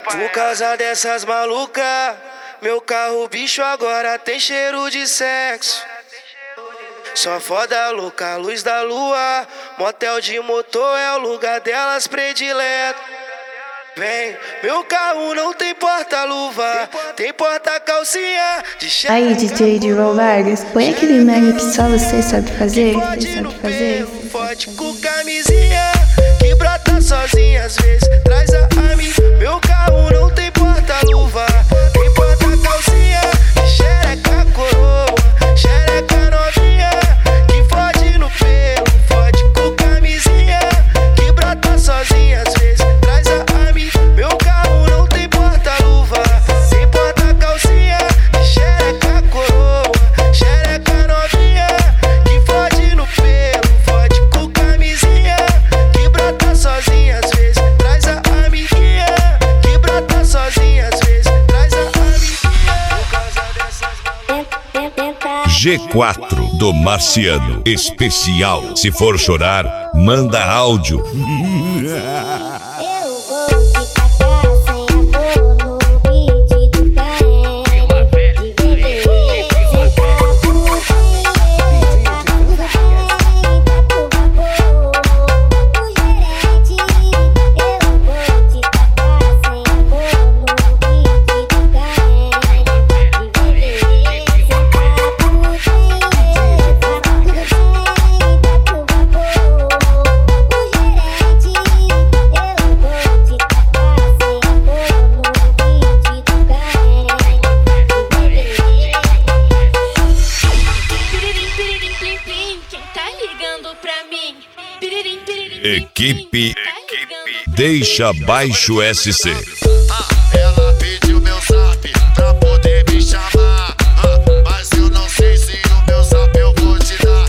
Por causa dessas malucas, meu carro bicho agora tem cheiro de sexo. Só foda louca, luz da lua, motel de motor é o lugar delas predileto. Vem, meu carro não tem porta-luva, tem porta-calcinha de cheiro. Aí, DJ de Vargas, põe aquele mag que só você sabe fazer. Pode com camisinha, que brota sozinha às vezes, traz a amiga. Meu carro não tem porta-luva, tem porta-calcinha de xereca coroa, xereca novinha, que fode no pelo. Fode com camisinha, que brota sozinha às vezes, traz a amiga. Meu carro não tem porta-luva, tem porta-calcinha de xereca coroa, xereca novinha, que fode no pelo. Fode com camisinha, que brota sozinha às vezes, traz a amiguinha, que brota sozinha às vezes, traz a amiguinha. Por causa dessas G4 do Marciano especial. Se for chorar, manda áudio. Equipe Deixa Baixo SC. Ela pediu meu zap pra poder me chamar, mas eu não sei se o meu zap eu vou te dar.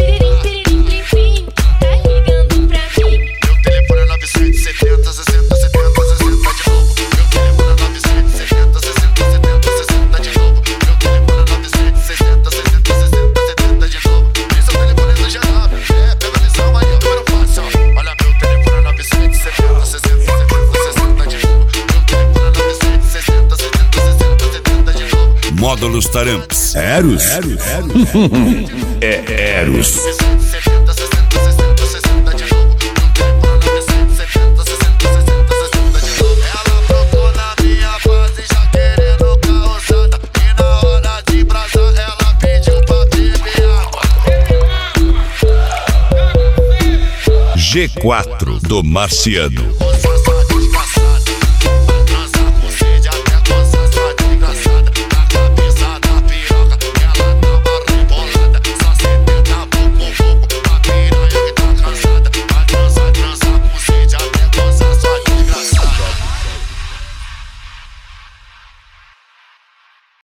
Tá ligando pra mim? Meu telefone é 970 60 70 60 de novo. Meu telefone é 970 60 70 60 de novo. Meu telefone é 970 60 60 70 de novo. Esse é o telefone do G9. Pega a lição aí, eu não faço. Olha, meu telefone é 970 60 70 60 de novo. Meu telefone é 960 70 60 70 de novo. Módulos Taramps. Eros? É Eros. 70 60 60 60 de novo. Meu telefone é 970 60 60 60 de novo. Ela brotou na minha base já querendo causada, e na hora de brasar ela pediu pra beber água. G4 do Marciano.